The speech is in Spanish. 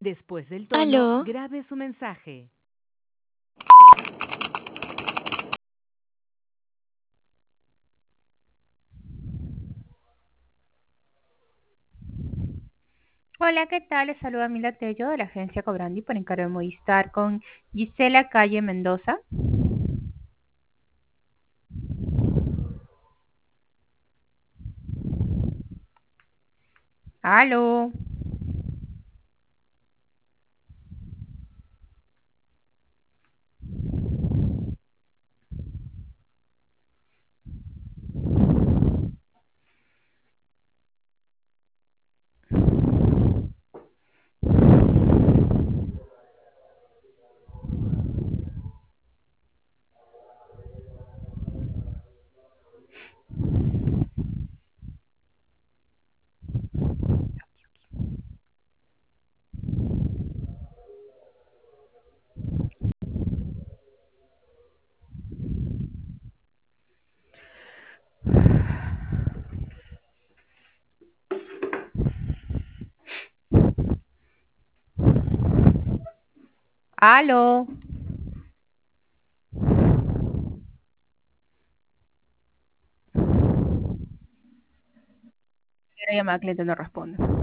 Después del tono, Aló, grabe su mensaje. Hola, ¿qué tal? Les saluda Mila Tello de la agencia Cobrandi por encargo de Movistar con Gisela Calle Mendoza. Aló. Aló. La llamada al cliente no responde.